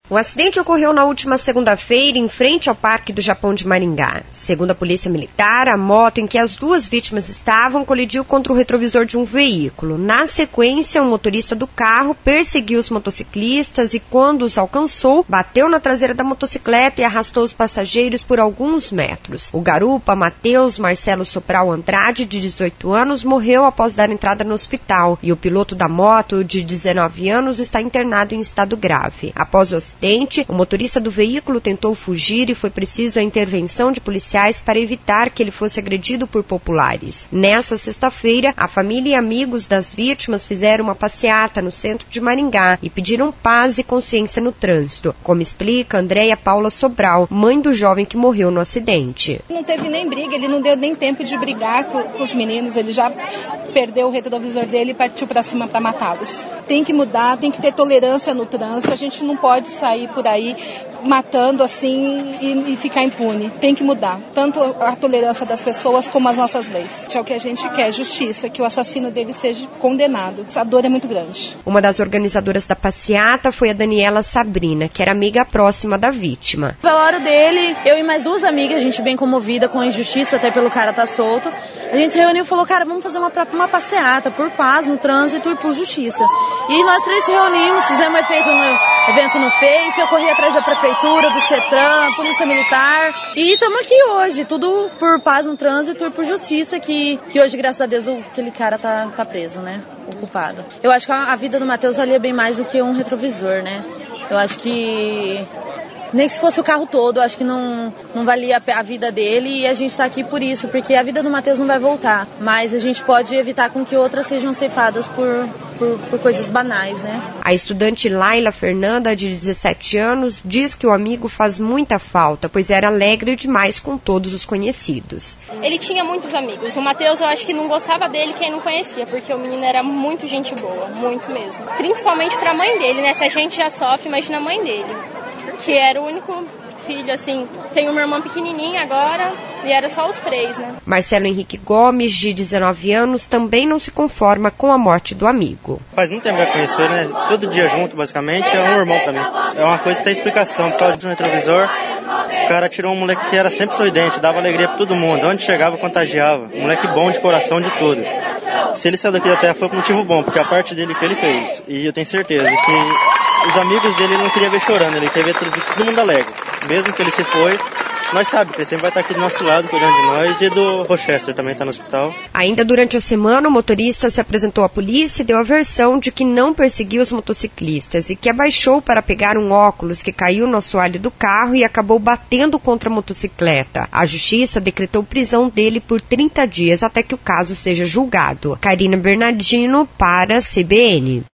O acidente ocorreu na última segunda-feira em frente ao Parque do Japão de Maringá. Segundo a Polícia Militar, a moto em que as duas vítimas estavam colidiu contra o retrovisor de um veículo. Na sequência, o motorista do carro perseguiu os motociclistas e, quando os alcançou, bateu na traseira da motocicleta e arrastou os passageiros por alguns metros. O garupa Matheus Marcelo Sobral Andrade, de 18 anos, morreu após dar entrada no hospital e o piloto da moto, de 19 anos, está internado em estado grave. Após o acidente, o motorista do veículo tentou fugir e foi preciso a intervenção de policiais para evitar que ele fosse agredido por populares. Nessa sexta-feira, a família e amigos das vítimas fizeram uma passeata no centro de Maringá e pediram paz e consciência no trânsito, como explica Andréia Paula Sobral, mãe do jovem que morreu no acidente. Não teve nem briga, ele não deu nem tempo de brigar com os meninos, ele já perdeu o retrovisor dele e partiu para cima para matá-los. Tem que mudar, tem que ter tolerância no trânsito, a gente não pode sair por aí matando assim e ficar impune. Tem que mudar, tanto a tolerância das pessoas como as nossas leis. É o que a gente quer, justiça, que o assassino dele seja condenado. Essa dor é muito grande. Uma das organizadoras da passeata foi a Daniela Sabrina, que era amiga próxima da vítima. No velório dele, eu e mais duas amigas, a gente bem comovida com a injustiça, até pelo cara estar solto, a gente se reuniu e falou, cara, vamos fazer uma passeata por paz no trânsito e por justiça. E nós três se reunimos, fizemos evento no Face, eu corri atrás da prefeitura, do CETRAN, Polícia Militar, e estamos aqui hoje, tudo por paz no trânsito e por justiça, que hoje, graças a Deus, aquele cara tá preso, né, o culpado. Eu acho que a vida do Matheus valia bem mais do que um retrovisor, né, eu acho que nem se fosse o carro todo, eu acho que não valia a vida dele, e a gente está aqui por isso, porque a vida do Matheus não vai voltar, mas a gente pode evitar com que outras sejam ceifadas por coisas banais, né? A estudante Laila Fernanda, de 17 anos, diz que o amigo faz muita falta, pois era alegre demais com todos os conhecidos. Ele tinha muitos amigos. O Matheus, eu acho que não gostava dele quem não conhecia, porque o menino era muito gente boa, muito mesmo. Principalmente para a mãe dele, né? Se a gente já sofre, imagina a mãe dele, que era o único filho, assim. Tem uma irmã pequenininha agora e era só os três, né? Marcelo Henrique Gomes, de 19 anos, também não se conforma com a morte do amigo. Faz muito tempo que eu conheço ele, né? Todo dia junto, basicamente, é um irmão pra mim. É uma coisa que tem explicação. Por causa de um retrovisor, o cara tirou um moleque que era sempre sorridente, dava alegria pra todo mundo. Onde chegava, contagiava. Um moleque bom de coração, de tudo. Se ele saiu daqui da terra foi por motivo bom, porque a parte dele que ele fez. E eu tenho certeza que os amigos dele ele não queria ver chorando, ele queria ver todo mundo alegre. Mesmo que ele se foi, nós sabemos que ele sempre vai estar aqui do nosso lado, cuidando de nós, e do Rochester também está no hospital. Ainda durante a semana, o motorista se apresentou à polícia e deu a versão de que não perseguiu os motociclistas e que abaixou para pegar um óculos que caiu no assoalho do carro e acabou batendo contra a motocicleta. A justiça decretou prisão dele por 30 dias até que o caso seja julgado. Karina Bernardino para a CBN.